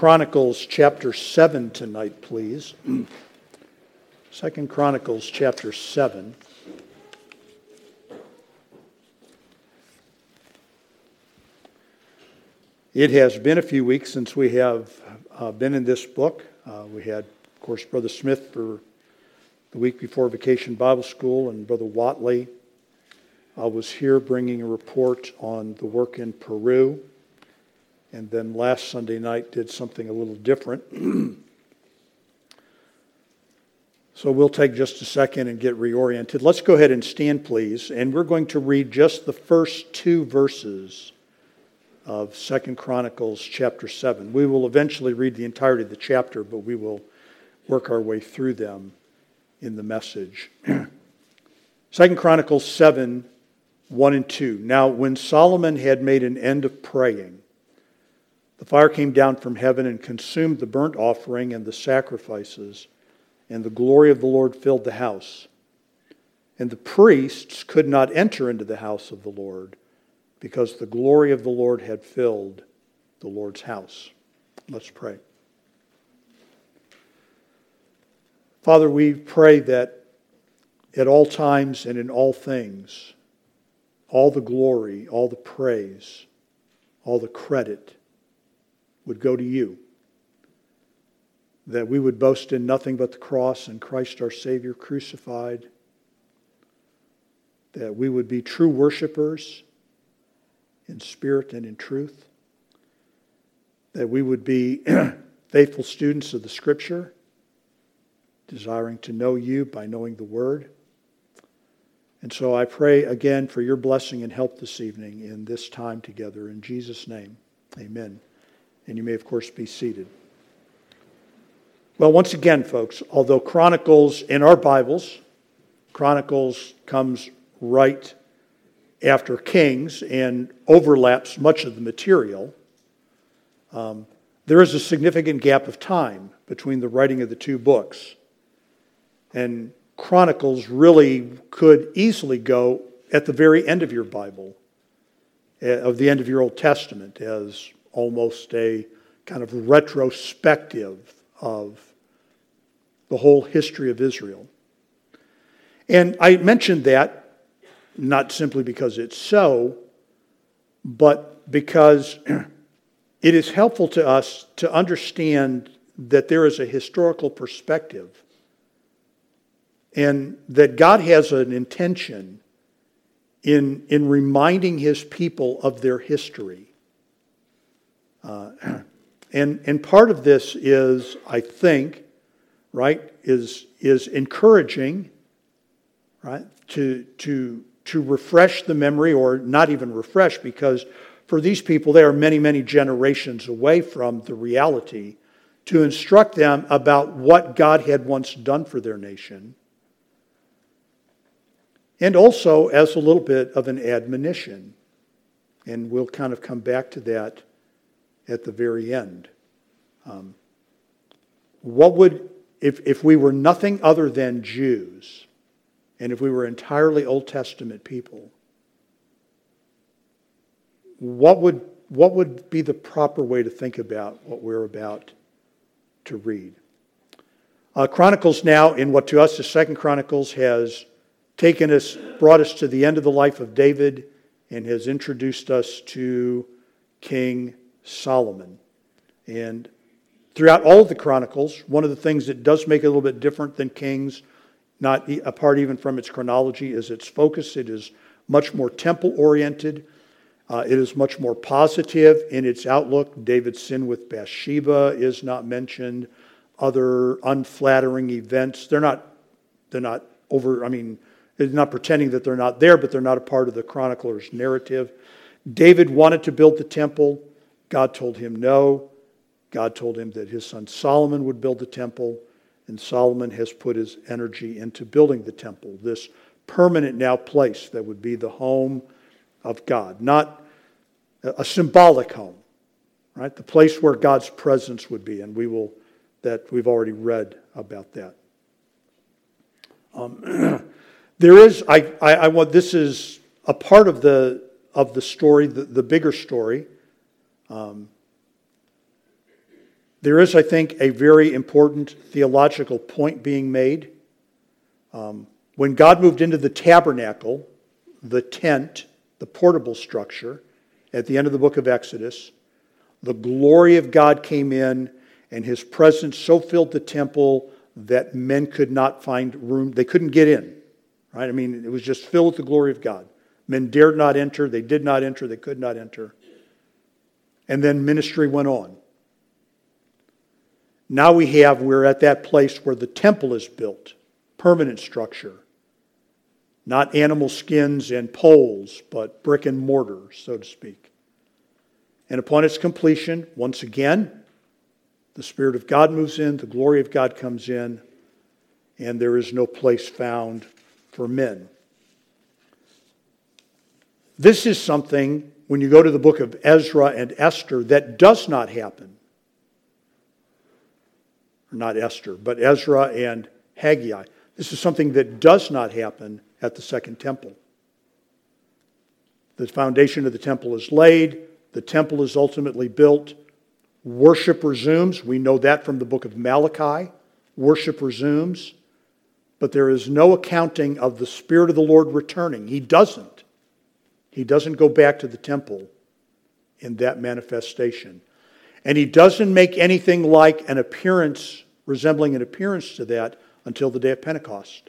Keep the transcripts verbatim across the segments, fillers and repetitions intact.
Chronicles chapter seven tonight, please. Second Chronicles chapter seven. It has been a few weeks since we have uh, been in this book. Uh, we had, of course, Brother Smith for the week before Vacation Bible School, and Brother Watley uh, was here bringing a report on the work in Peru. And then last Sunday night did something a little different. So we'll take just a second and get reoriented. Let's go ahead and stand, please. And we're going to read just the first two verses of Second Chronicles chapter seven. We will eventually read the entirety of the chapter, but we will work our way through them in the message. Second Chronicles seven, one and two. Now when Solomon had made an end of praying, the fire came down from heaven and consumed the burnt offering and the sacrifices, and the glory of the Lord filled the house. And the priests could not enter into the house of the Lord, because the glory of the Lord had filled the Lord's house. Let's pray. Father, we pray that at all times and in all things, all the glory, all the praise, all the credit would go to you. That we would boast in nothing but the cross and Christ our Savior crucified. That we would be true worshipers in spirit and in truth. That we would be faithful students of the Scripture, desiring to know you by knowing the Word. And so I pray again for your blessing and help this evening in this time together. In Jesus' name, amen. And you may, of course, be seated. Well, once again, folks, although Chronicles in our Bibles, Chronicles comes right after Kings and overlaps much of the material, um, there is a significant gap of time between the writing of the two books. And Chronicles really could easily go at the very end of your Bible, of the end of your Old Testament, as almost a kind of retrospective of the whole history of Israel. And I mentioned that not simply because it's so, but because it is helpful to us to understand that there is a historical perspective and that God has an intention in, in reminding His people of their history. Uh, and and part of this is, I think, right, is is encouraging, right, to to to refresh the memory, or not even refresh, because for these people they are many many generations away from the reality, to instruct them about what God had once done for their nation, and also as a little bit of an admonition, and we'll kind of come back to that at the very end. Um, what would, if, if we were nothing other than Jews, and if we were entirely Old Testament people, what would, what would be the proper way to think about what we're about to read? Uh, Chronicles now, in what to us is Second Chronicles, has taken us, brought us to the end of the life of David, and has introduced us to King Solomon. And throughout all of the Chronicles, one of the things that does make it a little bit different than Kings, not apart even from its chronology, is its focus. It is much more temple-oriented. Uh, it is much more positive in its outlook. David's sin with Bathsheba is not mentioned. Other unflattering events, they're not, they're not over, I mean, they're not pretending that they're not there, but they're not a part of the chronicler's narrative. David wanted to build the temple. God told him no. God told him that his son Solomon would build the temple, and Solomon has put his energy into building the temple, this permanent now place that would be the home of God, not a symbolic home, right? The place where God's presence would be, and we will, that we've already read about that. Um, there is, I, I, I want, this is a part of the of the story, the, the bigger story. Um, There is, I think, a very important theological point being made. Um, when God moved into the tabernacle, the tent, the portable structure, at the end of the book of Exodus, the glory of God came in, and his presence so filled the temple that men could not find room. They couldn't get in. Right? I mean, it was just filled with the glory of God. Men dared not enter. They did not enter. They could not enter. And then ministry went on. Now we have, we're at that place where the temple is built. Permanent structure. Not animal skins and poles, but brick and mortar, so to speak. And upon its completion, once again, the Spirit of God moves in, the glory of God comes in, and there is no place found for men. This is something, when you go to the book of Ezra and Esther, that does not happen. Not Esther, but Ezra and Haggai. This is something that does not happen at the Second Temple. The foundation of the temple is laid. The temple is ultimately built. Worship resumes. We know that from the book of Malachi. Worship resumes. But there is no accounting of the Spirit of the Lord returning. He doesn't. He doesn't go back to the temple in that manifestation. And he doesn't make anything like an appearance, resembling an appearance to that, until the day of Pentecost.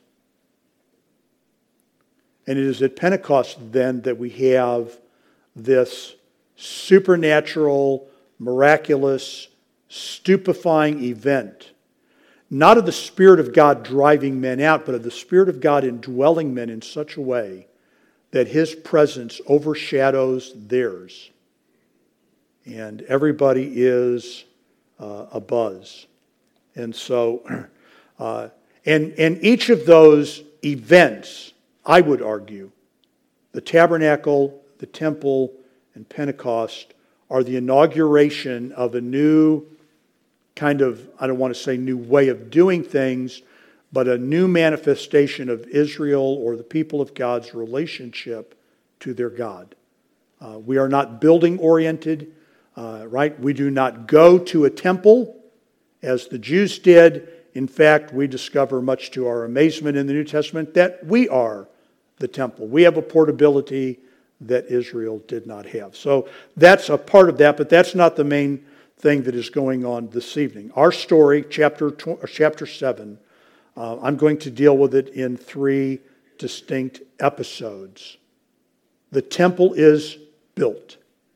And it is at Pentecost then that we have this supernatural, miraculous, stupefying event. Not of the Spirit of God driving men out, but of the Spirit of God indwelling men in such a way that his presence overshadows theirs. And everybody is uh, abuzz. And so, uh, and, and each of those events, I would argue, the tabernacle, the temple, and Pentecost are the inauguration of a new kind of, I don't want to say new way of doing things, but a new manifestation of Israel or the people of God's relationship to their God. Uh, we are not building oriented, uh, right? We do not go to a temple as the Jews did. In fact, we discover much to our amazement in the New Testament that we are the temple. We have a portability that Israel did not have. So that's a part of that, but that's not the main thing that is going on this evening. Our story, chapter tw- chapter seven, uh, I'm going to deal with it in three distinct episodes. The temple is built.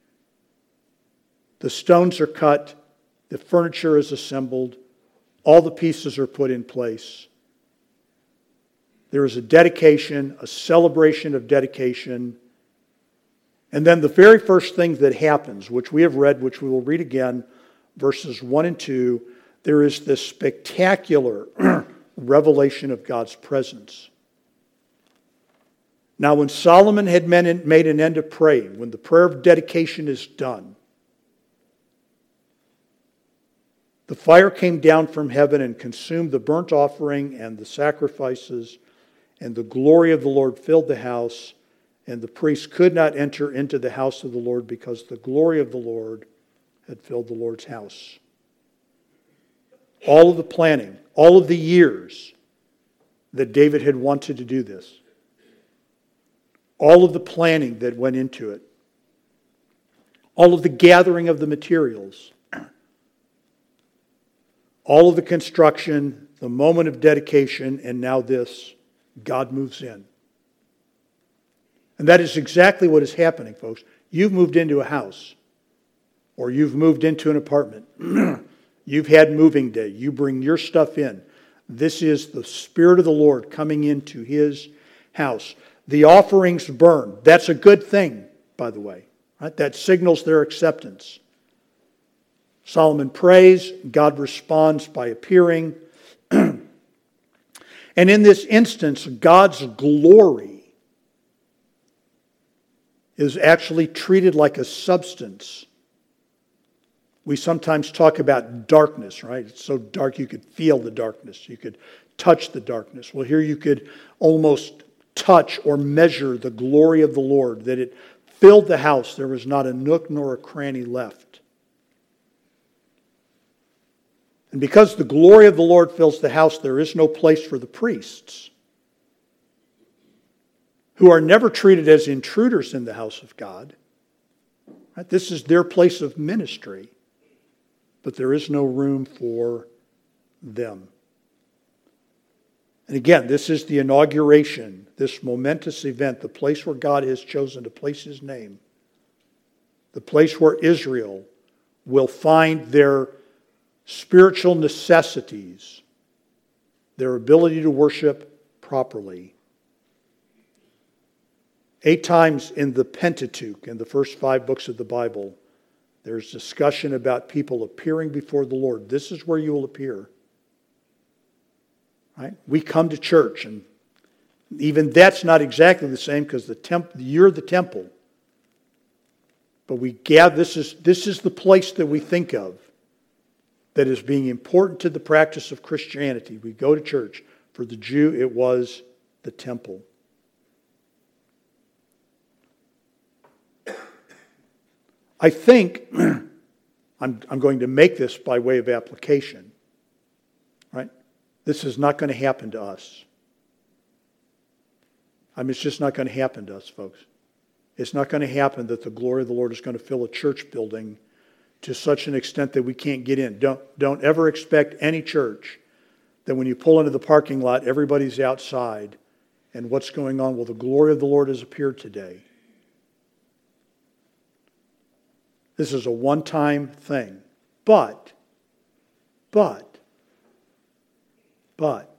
The stones are cut. The furniture is assembled. All the pieces are put in place. There is a dedication, a celebration of dedication. And then the very first thing that happens, which we have read, which we will read again, verses one and two, there is this spectacular revelation of God's presence. Now, when Solomon had made an end of praying, when the prayer of dedication is done, the fire came down from heaven and consumed the burnt offering and the sacrifices, and the glory of the Lord filled the house, and the priests could not enter into the house of the Lord because the glory of the Lord had filled the Lord's house. All of the planning, all of the years that David had wanted to do this, all of the planning that went into it, all of the gathering of the materials, all of the construction, the moment of dedication, and now this, God moves in. And that is exactly what is happening, folks. You've moved into a house, or you've moved into an apartment. You've had moving day. You bring your stuff in. This is the Spirit of the Lord coming into his house. The offerings burn. That's a good thing, by the way. Right? That signals their acceptance. Solomon prays. God responds by appearing. And in this instance, God's glory is actually treated like a substance. We sometimes talk about darkness, right? It's so dark you could feel the darkness. You could touch the darkness. Well, here you could almost touch or measure the glory of the Lord, that it filled the house. There was not a nook nor a cranny left. And because the glory of the Lord fills the house, there is no place for the priests, who are never treated as intruders in the house of God. Right? This is their place of ministry, but there is no room for them. And again, this is the inauguration, this momentous event, the place where God has chosen to place His name, the place where Israel will find their spiritual necessities, their ability to worship properly. Eight times in the Pentateuch, in the first five books of the Bible, there's discussion about people appearing before the Lord. This is where you will appear. Right? We come to church, and even that's not exactly the same because the temp- you're the temple. But we gather, this is, this is the place that we think of that is being important to the practice of Christianity. We go to church. For the Jew, it was the temple. I think I'm, I'm going to make this by way of application. Right? This is not going to happen to us. I mean, it's just not going to happen to us, folks. It's not going to happen that the glory of the Lord is going to fill a church building to such an extent that we can't get in. Don't, don't ever expect any church that when you pull into the parking lot, everybody's outside. And what's going on? Well, the glory of the Lord has appeared today. This is a one-time thing. But, but, but,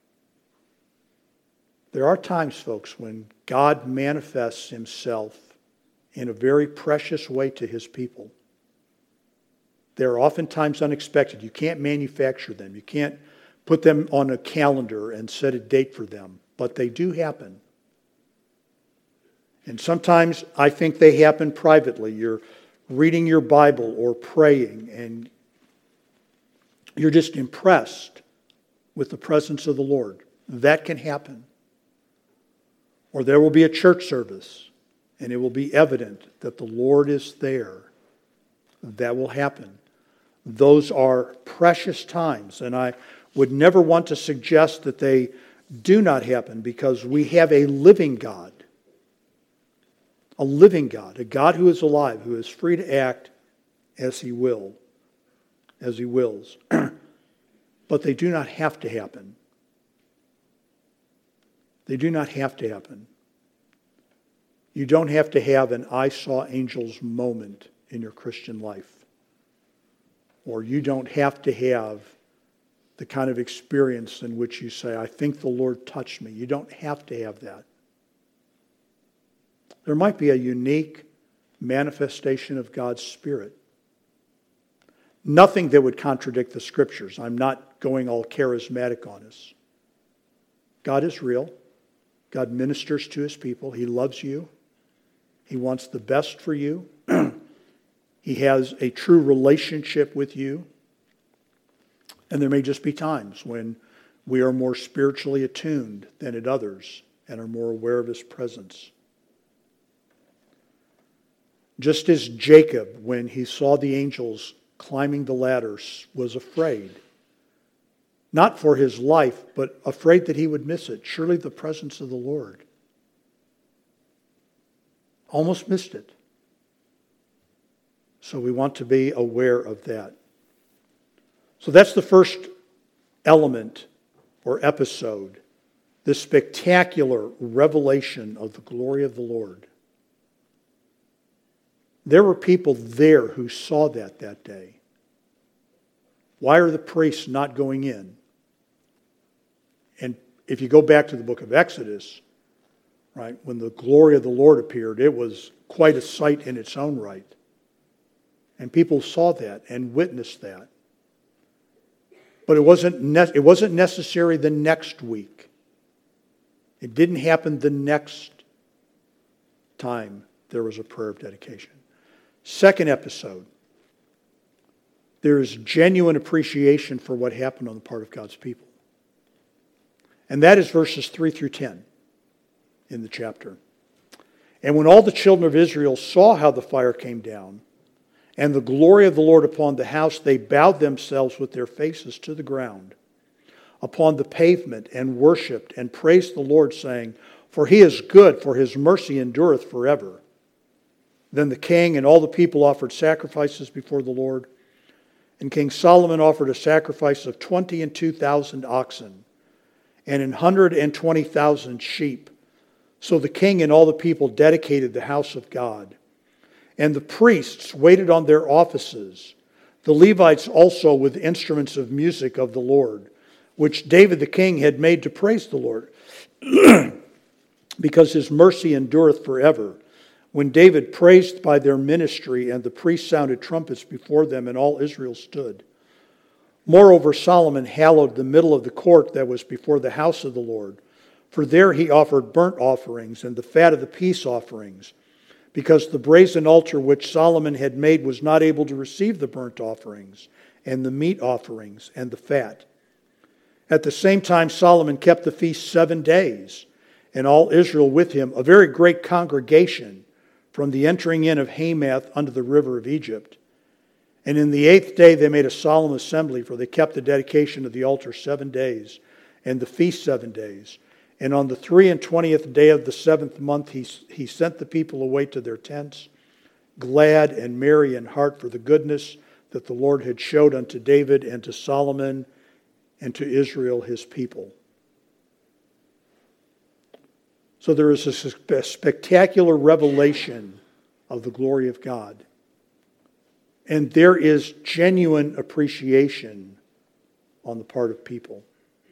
there are times, folks, when God manifests Himself in a very precious way to His people. They're oftentimes unexpected. You can't manufacture them. You can't put them on a calendar and set a date for them. But they do happen. And sometimes I think they happen privately. You're reading your Bible or praying, and you're just impressed with the presence of the Lord. That can happen. Or there will be a church service, and it will be evident that the Lord is there. That will happen. Those are precious times, and I would never want to suggest that they do not happen, because we have a living God. A living God, a God who is alive, who is free to act as He will, as He wills. But they do not have to happen. They do not have to happen. You don't have to have an I saw angels moment in your Christian life. Or you don't have to have the kind of experience in which you say, I think the Lord touched me. You don't have to have that. There might be a unique manifestation of God's Spirit. Nothing that would contradict the Scriptures. I'm not going all charismatic on us. God is real. God ministers to His people. He loves you. He wants the best for you. He has a true relationship with you. And there may just be times when we are more spiritually attuned than at others and are more aware of His presence. Just as Jacob, when he saw the angels climbing the ladders, was afraid. Not for his life, but afraid that he would miss it. Surely the presence of the Lord. Almost missed it. So we want to be aware of that. So that's the first element or episode. This spectacular revelation of the glory of the Lord. There were people there who saw that that day. Why are the priests not going in? And if you go back to the book of Exodus, right, when the glory of the Lord appeared, it was quite a sight in its own right. And people saw that and witnessed that. But it wasn't, ne- it wasn't necessary the next week. It didn't happen the next time there was a prayer of dedication. Second episode, there is genuine appreciation for what happened on the part of God's people. And that is verses three through ten in the chapter. And when all the children of Israel saw how the fire came down, and the glory of the Lord upon the house, they bowed themselves with their faces to the ground upon the pavement, and worshipped and praised the Lord, saying, For he is good, for his mercy endureth forever. Then the king and all the people offered sacrifices before the Lord. And King Solomon offered a sacrifice of twenty and two thousand oxen, and an hundred and twenty thousand sheep. So the king and all the people dedicated the house of God. And the priests waited on their offices, the Levites also with instruments of music of the Lord, which David the king had made to praise the Lord, because his mercy endureth forever. When David praised by their ministry, and the priests sounded trumpets before them, and all Israel stood. Moreover, Solomon hallowed the middle of the court that was before the house of the Lord, for there he offered burnt offerings and the fat of the peace offerings, because the brazen altar which Solomon had made was not able to receive the burnt offerings and the meat offerings and the fat. At the same time, Solomon kept the feast seven days, and all Israel with him, a very great congregation, from the entering in of Hamath unto the river of Egypt. And in the eighth day they made a solemn assembly, for they kept the dedication of the altar seven days, and the feast seven days. And on the three and twentieth day of the seventh month he, he sent the people away to their tents, glad and merry in heart for the goodness that the Lord had showed unto David and to Solomon and to Israel his people. So there is a spectacular revelation of the glory of God. And there is genuine appreciation on the part of people.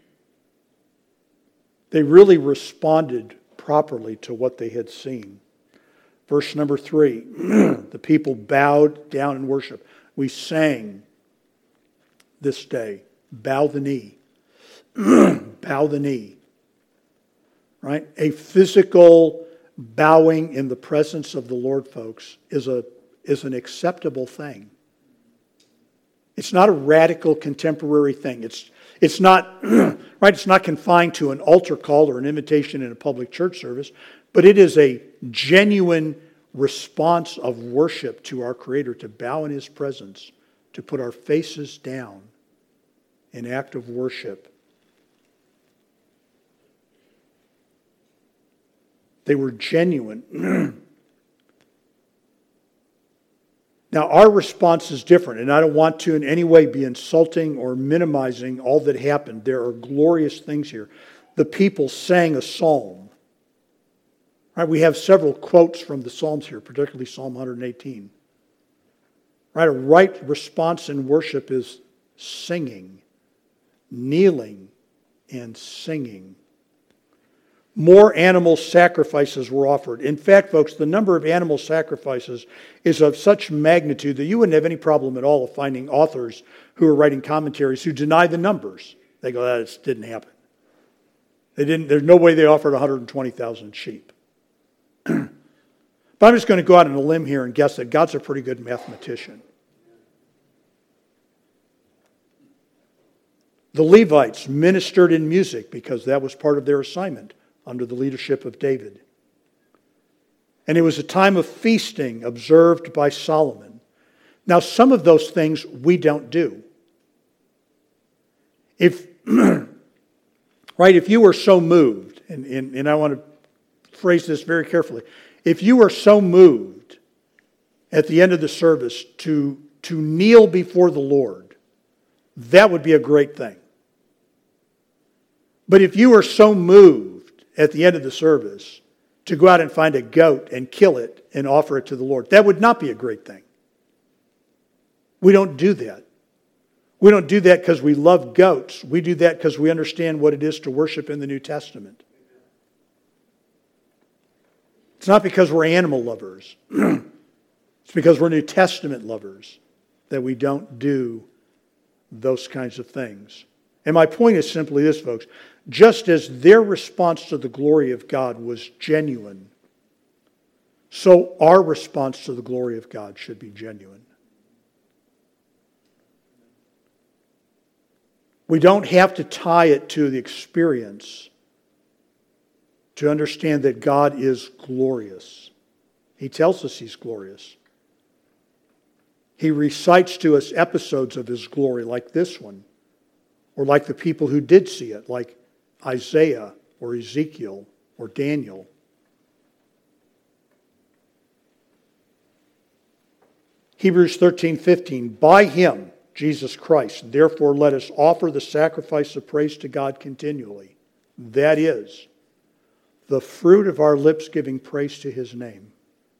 They really responded properly to what they had seen. Verse number three, the people bowed down in worship. We sang this day, bow the knee. Bow the knee. Right? A physical bowing in the presence of the Lord, folks, is a is an acceptable thing. It's not a radical contemporary thing. It's it's not right. It's not confined to an altar call or an invitation in a public church service, but it is a genuine response of worship to our Creator, to bow in His presence, to put our faces down in act of worship. They were genuine. Now, our response is different, and I don't want to in any way be insulting or minimizing all that happened. There are glorious things here. The people sang a psalm. Right? We have several quotes from the Psalms here, particularly Psalm one eighteen. Right? A right response in worship is singing, kneeling, and singing. More animal sacrifices were offered. In fact, folks, the number of animal sacrifices is of such magnitude that you wouldn't have any problem at all of finding authors who are writing commentaries who deny the numbers. They go, that didn't happen. They didn't. There's no way they offered one hundred twenty thousand sheep. But I'm just going to go out on a limb here and guess that God's a pretty good mathematician. The Levites ministered in music because that was part of their assignment under the leadership of David. And it was a time of feasting observed by Solomon. Now, some of those things we don't do. If, right, if you were so moved, and, and, and I want to phrase this very carefully, if you were so moved at the end of the service to, to kneel before the Lord, that would be a great thing. But if you were so moved at the end of the service to go out and find a goat and kill it and offer it to the Lord, that would not be a great thing. We don't do that. We don't do that because we love goats. We do that because we understand what it is to worship in the New Testament. It's not because we're animal lovers. It's because we're New Testament lovers that we don't do those kinds of things. And my point is simply this, folks. Just as their response to the glory of God was genuine, so our response to the glory of God should be genuine. We don't have to tie it to the experience to understand that God is glorious. He tells us He's glorious. He recites to us episodes of His glory like this one, or like the people who did see it, like Isaiah or Ezekiel or Daniel. Hebrews thirteen fifteen, by Him, Jesus Christ, therefore let us offer the sacrifice of praise to God continually. That is, the fruit of our lips giving praise to His name.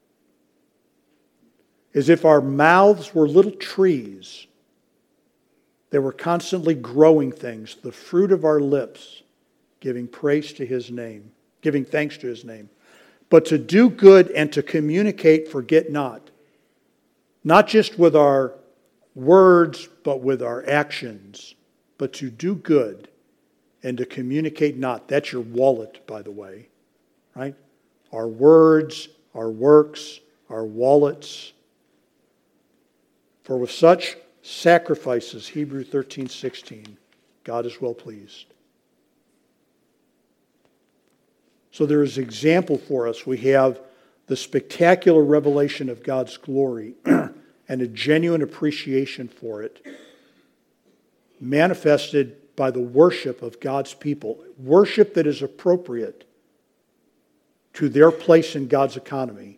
As if our mouths were little trees that were constantly growing things, the fruit of our lips giving praise to His name, giving thanks to His name. But to do good and to communicate, forget not. Not just with our words, but with our actions. But to do good and to communicate not. That's your wallet, by the way. Right? Our words, our works, our wallets. For with such sacrifices, Hebrews thirteen sixteen, God is well pleased. So there is example for us. We have the spectacular revelation of God's glory and a genuine appreciation for it, manifested by the worship of God's people. Worship that is appropriate to their place in God's economy.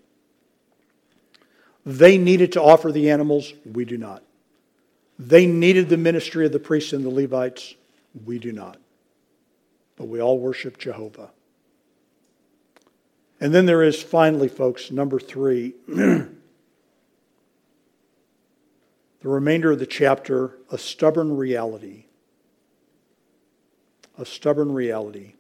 They needed to offer the animals. We do not. They needed the ministry of the priests and the Levites. We do not. But we all worship Jehovah. And then there is finally, folks, number three, the remainder of the chapter, a stubborn reality. A stubborn reality.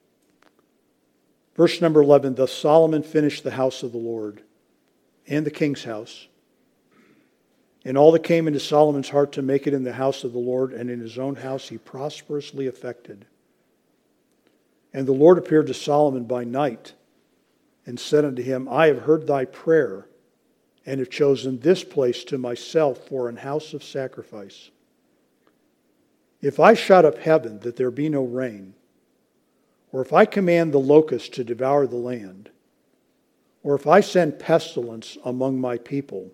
Verse number eleven, thus Solomon finished the house of the Lord and the king's house, and all that came into Solomon's heart to make it in the house of the Lord, and in his own house he prosperously effected. And the Lord appeared to Solomon by night, and said unto him, I have heard thy prayer, and have chosen this place to myself for an house of sacrifice. If I shut up heaven that there be no rain, or if I command the locust to devour the land, or if I send pestilence among my people,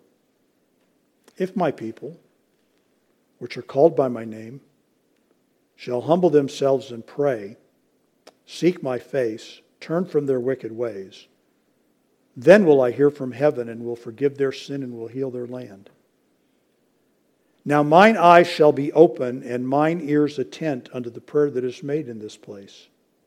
if my people, which are called by my name, shall humble themselves and pray, seek my face, turn from their wicked ways, then will I hear from heaven and will forgive their sin and will heal their land. Now mine eyes shall be open and mine ears attent unto the prayer that is made in this place.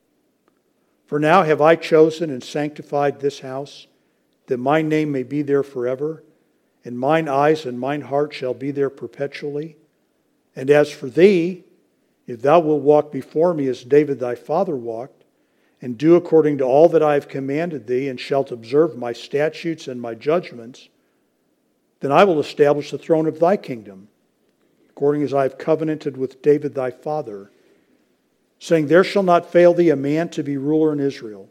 For now have I chosen and sanctified this house, that my name may be there forever, and mine eyes and mine heart shall be there perpetually. And as for thee, if thou wilt walk before me as David thy father walked, and do according to all that I have commanded thee, and shalt observe my statutes and my judgments, then I will establish the throne of thy kingdom, according as I have covenanted with David thy father, saying, there shall not fail thee a man to be ruler in Israel.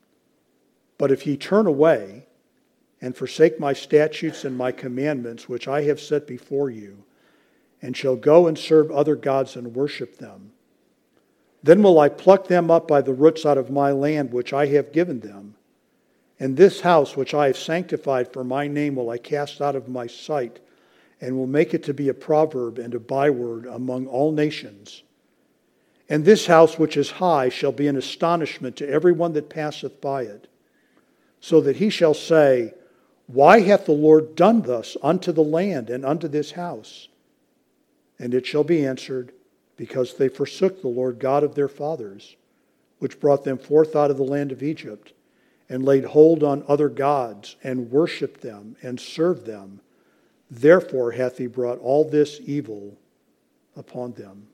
But if ye turn away, and forsake my statutes and my commandments, which I have set before you, and shall go and serve other gods and worship them, then will I pluck them up by the roots out of my land which I have given them. And this house which I have sanctified for my name will I cast out of my sight, and will make it to be a proverb and a byword among all nations. And this house which is high shall be an astonishment to every one that passeth by it, so that he shall say, why hath the Lord done thus unto the land and unto this house? And it shall be answered, because they forsook the Lord God of their fathers, which brought them forth out of the land of Egypt, and laid hold on other gods, and worshipped them, and served them. Therefore hath he brought all this evil upon them.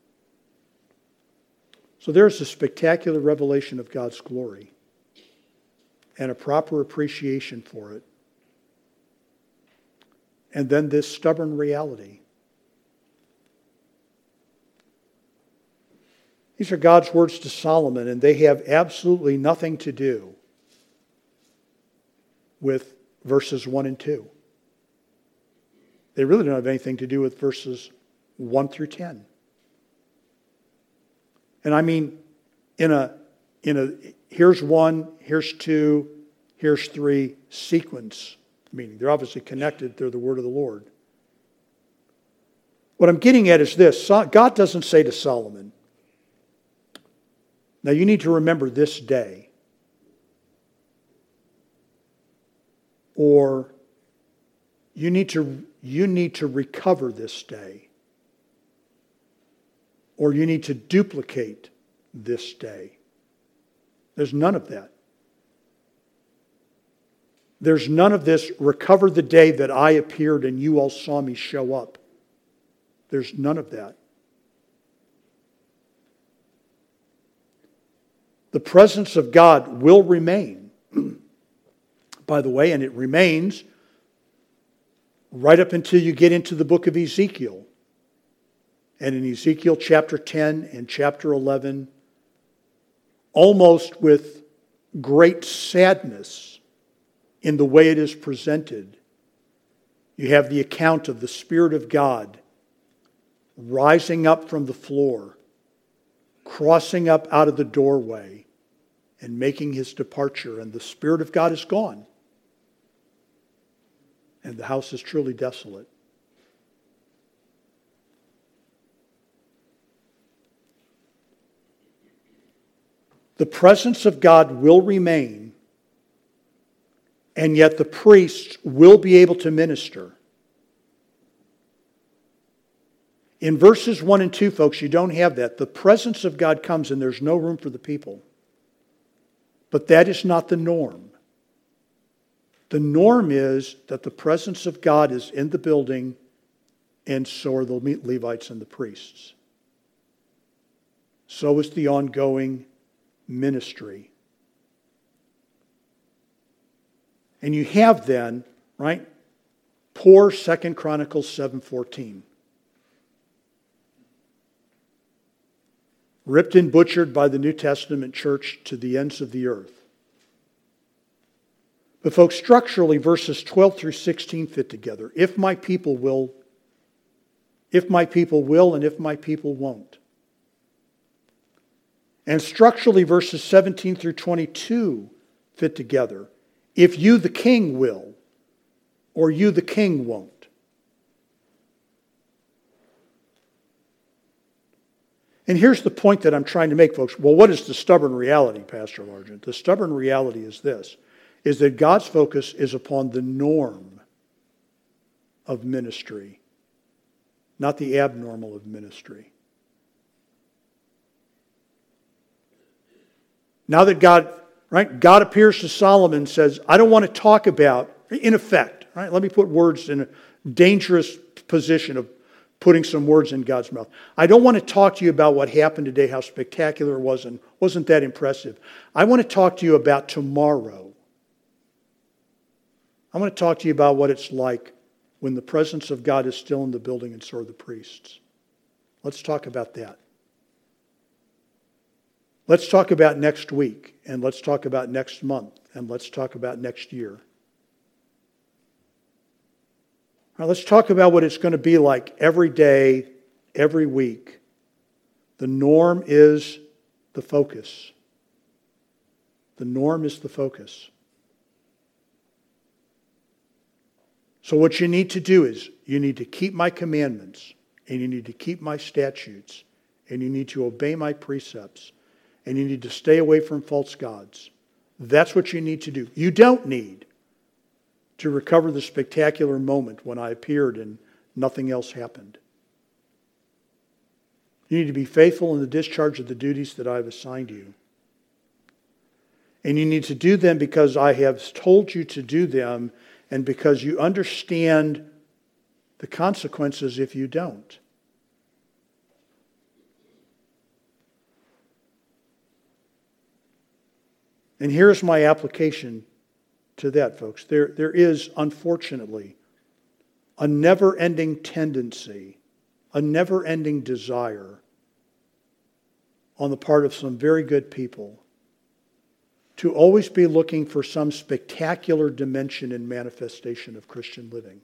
So there's a spectacular revelation of God's glory, and a proper appreciation for it. And then this stubborn reality. These are God's words to Solomon, and they have absolutely nothing to do with verses one and two. They really don't have anything to do with verses one through ten. And I mean, in a, in a here's one, here's two, here's three sequence meaning. They're obviously connected. They're the word of the Lord. What I'm getting at is this. God doesn't say to Solomon, now you need to remember this day. Or you need to, you need to recover this day. Or you need to duplicate this day. There's none of that. There's none of this, recover the day that I appeared and you all saw me show up. There's none of that. The presence of God will remain, by the way, and it remains right up until you get into the book of Ezekiel. And in Ezekiel chapter ten and chapter eleven, almost with great sadness in the way it is presented, you have the account of the Spirit of God rising up from the floor, crossing up out of the doorway, and making his departure. And the Spirit of God is gone. And the house is truly desolate. The presence of God will remain, and yet the priests will be able to minister. In verses one and two, folks, you don't have that. The presence of God comes and there's no room for the people. But that is not the norm. The norm is that the presence of God is in the building, and so are the Levites and the priests. So is the ongoing ministry. And you have then, right, poor Second Chronicles seven fourteen. Ripped and butchered by the New Testament church to the ends of the earth. But folks, structurally, verses twelve through sixteen fit together. If my people will, if my people will, and if my people won't. And structurally, verses seventeen through twenty-two fit together. If you, the king, will, or you, the king, won't. And here's the point that I'm trying to make, folks. Well, what is the stubborn reality, Pastor Largent? The stubborn reality is this, is that God's focus is upon the norm of ministry, not the abnormal of ministry. Now that God, right, God appears to Solomon and says, I don't want to talk about, in effect, right, let me put words in a dangerous position of putting some words in God's mouth. I don't want to talk to you about what happened today, how spectacular it was, and wasn't that impressive. I want to talk to you about tomorrow. I want to talk to you about what it's like when the presence of God is still in the building and so are the priests. Let's talk about that. Let's talk about next week, and let's talk about next month, and let's talk about next year. Now, let's talk about what it's going to be like every day, every week. The norm is the focus. The norm is the focus. So what you need to do is you need to keep my commandments, and you need to keep my statutes, and you need to obey my precepts, and you need to stay away from false gods. That's what you need to do. You don't need to recover the spectacular moment when I appeared and nothing else happened. You need to be faithful in the discharge of the duties that I have assigned you. And you need to do them because I have told you to do them and because you understand the consequences if you don't. And here's my application to that, folks. There, there is, unfortunately, a never-ending tendency, a never-ending desire on the part of some very good people to always be looking for some spectacular dimension and manifestation of Christian living.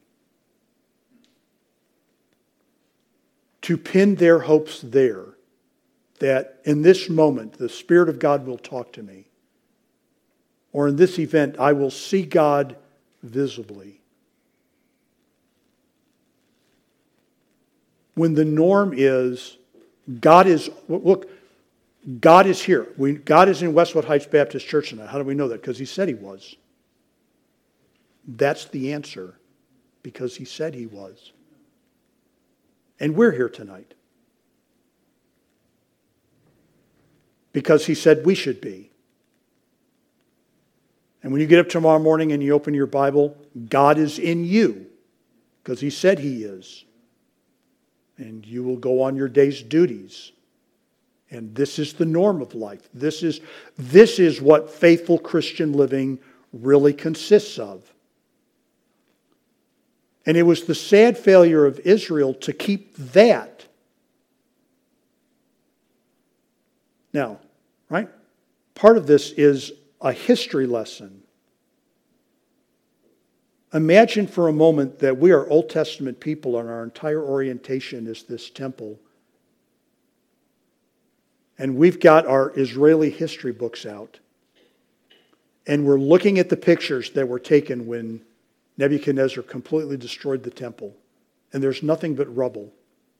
To pin their hopes there, that in this moment the Spirit of God will talk to me. Or in this event, I will see God visibly. when the norm is God is, look, God is here. We, God is in Westwood Heights Baptist Church tonight. How do we know that? Because He said He was. That's the answer. Because He said He was. And we're here tonight. Because He said we should be. And when you get up tomorrow morning and you open your Bible, God is in you. Because He said He is. And you will go on your day's duties. And this is the norm of life. This is, this is what faithful Christian living really consists of. And it was the sad failure of Israel to keep that. Now, right? Part of this is a history lesson. Imagine for a moment that we are Old Testament people and our entire orientation is this temple. And we've got our Israeli history books out. And we're looking at the pictures that were taken when Nebuchadnezzar completely destroyed the temple. And there's nothing but rubble.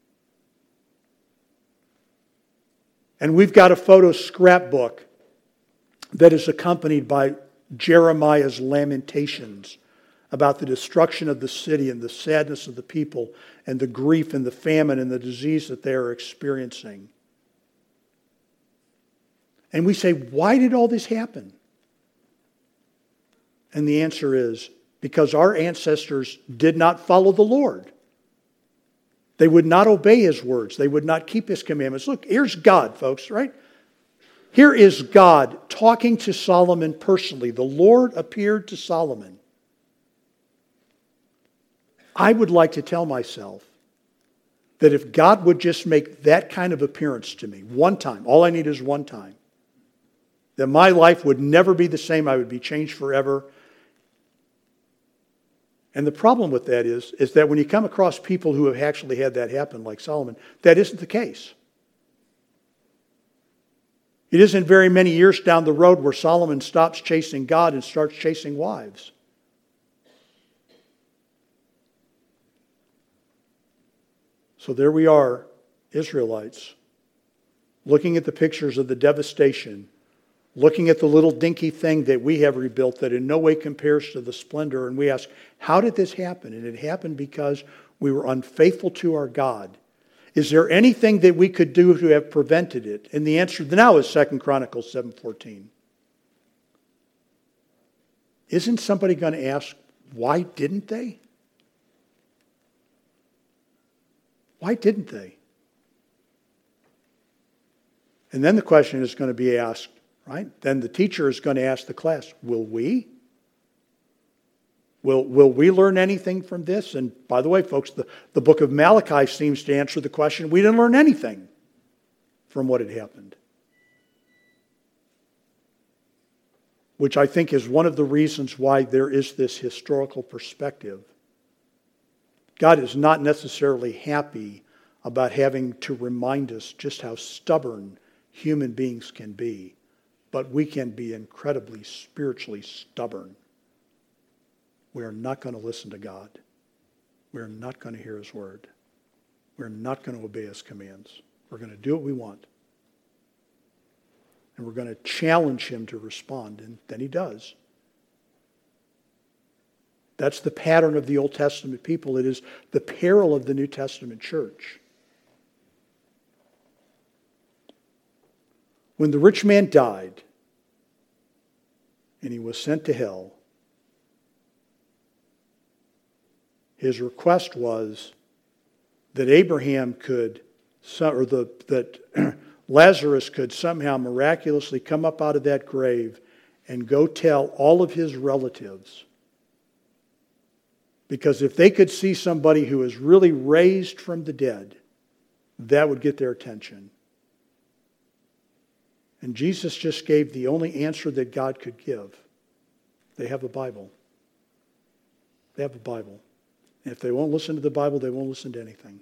And we've got a photo scrapbook that is accompanied by Jeremiah's lamentations about the destruction of the city and the sadness of the people and the grief and the famine and the disease that they are experiencing. And we say, why did all this happen? And the answer is, because our ancestors did not follow the Lord. They would not obey His words. They would not keep His commandments. Look, here's God, folks, right? Here is God talking to Solomon personally. The Lord appeared to Solomon. I would like to tell myself that if God would just make that kind of appearance to me, one time, all I need is one time, that my life would never be the same. I would be changed forever. And the problem with that is, is that when you come across people who have actually had that happen, like Solomon, that isn't the case. It isn't very many years down the road where Solomon stops chasing God and starts chasing wives. So there we are, Israelites, looking at the pictures of the devastation, looking at the little dinky thing that we have rebuilt that in no way compares to the splendor. And we ask, how did this happen? And it happened because we were unfaithful to our God. Is there anything that we could do to have prevented it? And the answer now is Second Chronicles seven fourteen. Isn't somebody going to ask, why didn't they? Why didn't they? And then the question is going to be asked, right? Then the teacher is going to ask the class, will we? Will, will we learn anything from this? And by the way, folks, the, the book of Malachi seems to answer the question, we didn't learn anything from what had happened. Which I think is one of the reasons why there is this historical perspective. God is not necessarily happy about having to remind us just how stubborn human beings can be. But we can be incredibly spiritually stubborn. We are not going to listen to God. We are not going to hear His word. We're not going to obey His commands. We're going to do what we want. And we're going to challenge Him to respond. And then He does. That's the pattern of the Old Testament people. It is the peril of the New Testament church. When the rich man died and he was sent to hell, his request was that Abraham could, or the, that Lazarus could somehow miraculously come up out of that grave and go tell all of his relatives. Because if they could see somebody who is really raised from the dead, that would get their attention. And Jesus just gave the only answer that God could give. They have a Bible. They have a Bible. And if they won't listen to the Bible, they won't listen to anything.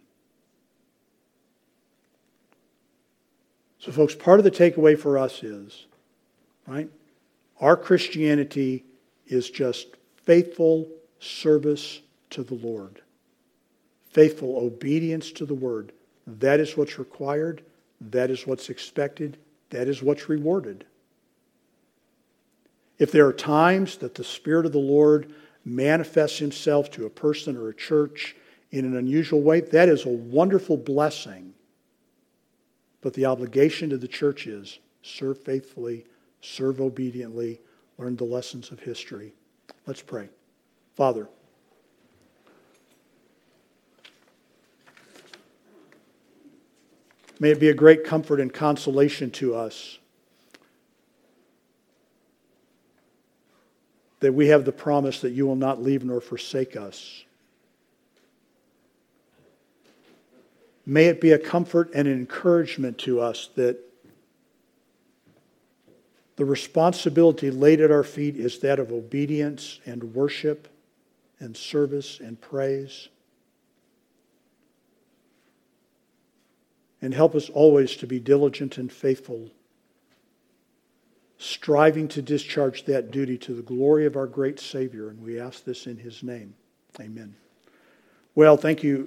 So folks, part of the takeaway for us is, right, our Christianity is just faithful service to the Lord. faithful obedience to the Word. That is what's required. That is what's expected. That is what's rewarded. If there are times that the Spirit of the Lord manifests Himself to a person or a church in an unusual way, that is a wonderful blessing. But the obligation to the church is serve faithfully, serve obediently, learn the lessons of history. Let's pray. Father, may it be a great comfort and consolation to us that we have the promise that you will not leave nor forsake us. May it be a comfort and an encouragement to us that the responsibility laid at our feet is that of obedience and worship and service and praise. And help us always to be diligent and faithful, striving to discharge that duty to the glory of our great Savior. And we ask this in His name. Amen. Well, thank you.